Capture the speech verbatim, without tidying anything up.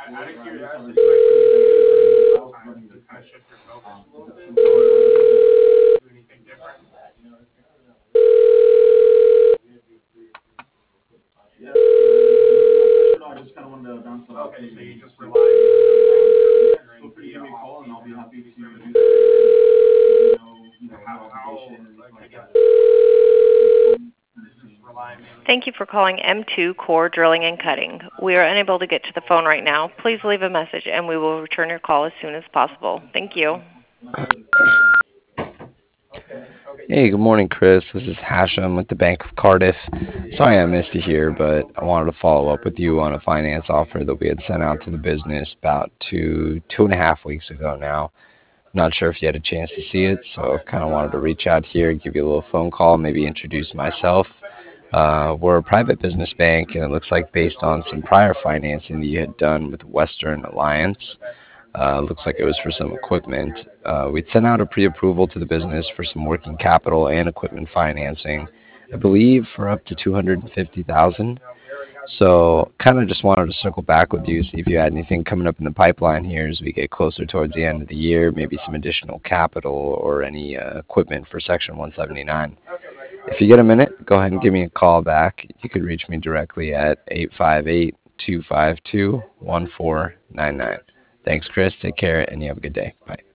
out of curiosity, like when you do this every single time, does it kind of shift your focus a little bit, or do anything different? Yeah, no pressure at all. I just kind of wanted to bounce it off Okay, you. so you just rely mainly on your Yeah, your feel free to give via me a off call, and I'll be season happy to these do services. that. No, you So know, no how obligation how or anything like I like guess that. is this rely mainly Thank you for calling M two Core Drilling and Cutting. We are unable to get to the phone right now. Please leave a message and we will return your call as soon as possible. Thank you. My pleasure. Thanks so much. okay? Hey, good morning, Chris. This is Hashem with the Bank of Cardiff. Sorry I missed you here, but I wanted to follow up with you on a finance offer that we had sent out to the business about two two and a half weeks ago now. Not sure if you had a chance to see it, so kind of wanted to reach out here, give you a little phone call, maybe introduce myself. Uh, we're a private business bank, and it looks like based on some prior financing that you had done with Western Alliance, uh, looks like it was for some equipment. Uh, we'd sent out a pre-approval to the business for some working capital and equipment financing, I believe for up to two hundred fifty thousand dollars. So kind of just wanted to circle back with you, see if you had anything coming up in the pipeline here as we get closer towards the end of the year, maybe some additional capital or any uh, equipment for Section one seventy-nine. If you get a minute, go ahead and give me a call back. You could reach me directly at eight five eight, two five two, one four nine nine. Thanks, Chris. Take care, and you have a good day. Bye.